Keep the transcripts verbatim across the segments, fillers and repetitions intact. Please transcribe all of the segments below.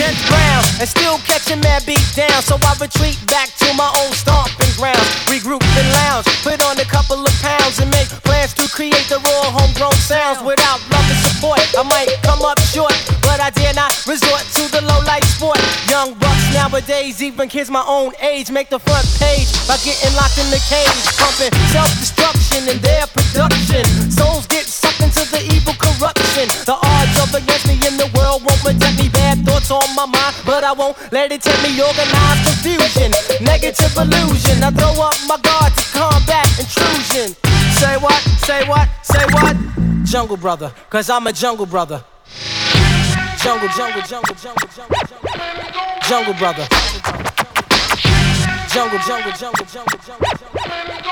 Chance Brown, and still catching mad beat down. So I retreat back to my own stomping ground. Regroup and lounge, put on a couple of pounds, and make plans to create the raw homegrown sounds. Without love and support, I might come up short, but I dare not resort to the low life sport. Young bucks nowadays, even kids my own age, make the front page by getting locked in the cage, pumping self-destruction in their production. Souls get sucked into the evil corruption. The odds of against me in the world won't protect me. Bad thoughts on my mind, but I won't let it take me. Organized confusion, negative illusion. I throw up my guard to combat intrusion. Say what? Say what? Say what? Jungle brother, cause I'm a jungle brother. Jungle, jungle, jungle, jungle, jungle, jungle. Jungle brother. Jungle, jungle, jungle, jungle, jungle, jungle.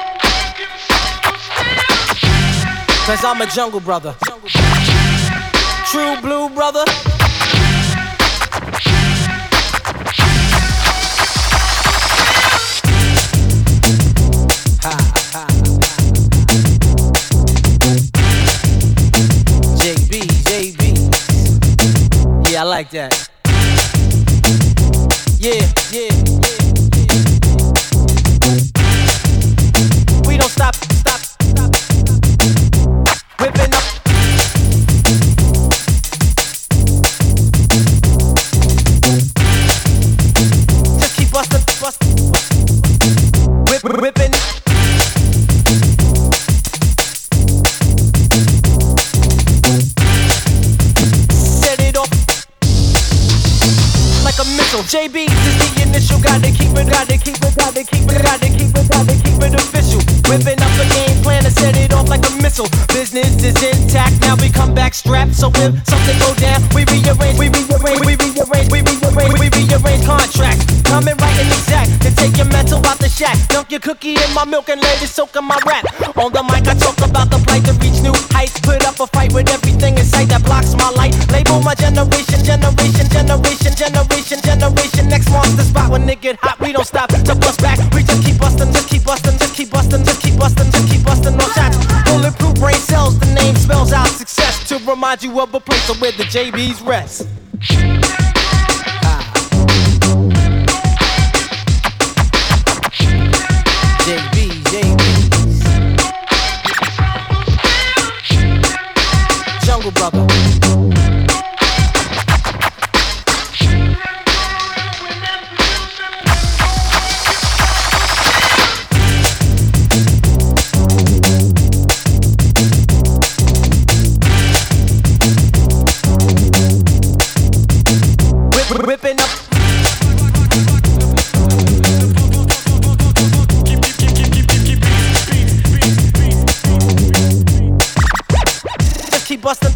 Cause I'm a jungle brother. True blue brother. Ha, ha. J B, J B. Yeah, I like that. Yeah, yeah, yeah, yeah. We don't stop, stop, stop, stop. Whipping up. Just keep bustin', bustin', bustin'. Whip, whipping. A missile. J B is the initial. Gotta keep it, gotta keep it, gotta keep it, gotta keep it, gotta keep it official. Whipping up a game plan to set it off like a missile. Business is intact, now we come back strapped. So if something go down, we rearrange, we rearrange, we rearrange, we rearrange, we rearrange contracts. Coming right and exact to take your mental out the shack. Dunk your cookie in my milk and let it soak in my rap. On the mic I talk about the plight to reach new heights. Put up a fight with everything in sight that blocks my light. Label my generation, generation, generation, generation, generation. Next monster spot when it get hot, we don't stop to bust back. We just keep bustin', just keep bustin', just keep bustin', just keep bustin', just keep bustin'. No shots. Bulletproof brain cells, the name spells out success to remind you of a place where the J B's rest. J B, J B. Jungle brother. Whip, whipping up. Keep bustin'.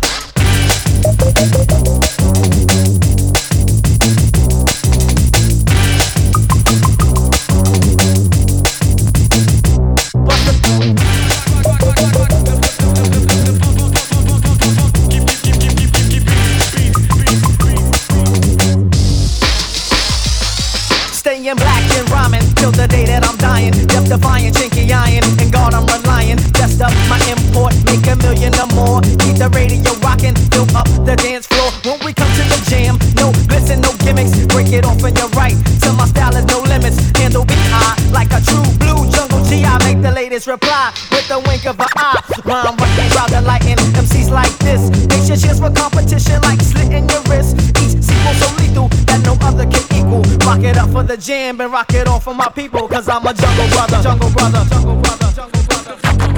Staying black and rhyming till the day that I'm dying. Death defying, chinky iron, and God I'm relying. Just up my import, make a million or more. Keep the radio rocking, fill up the dance floor. When we come to the jam, no glitz and no gimmicks. Break it off and you're right, till my style is no limits. Handle B I like a true blue jungle G. I make the latest reply with the wink of an eye. Rhyme working, rather lighten M Cs like this. Make your chance for competition like slitting your wrist. Each sequel so lethal that no other can equal. Rock it up for the jam and rock it on for my people. Cause I'm a jungle brother, jungle brother, jungle brother, jungle brother.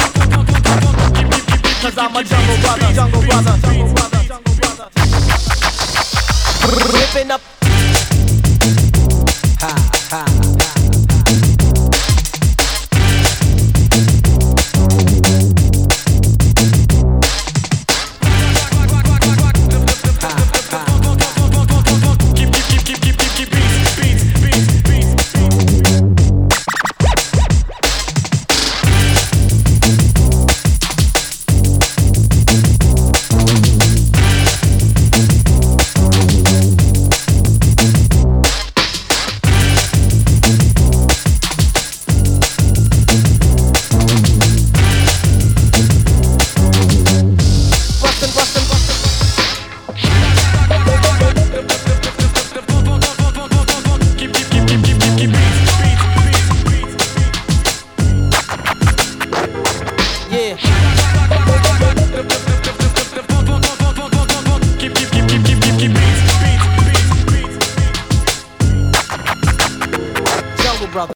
Cause I'm a jungle brother, jungle brother, jungle brother, jungle brother. Ripping up.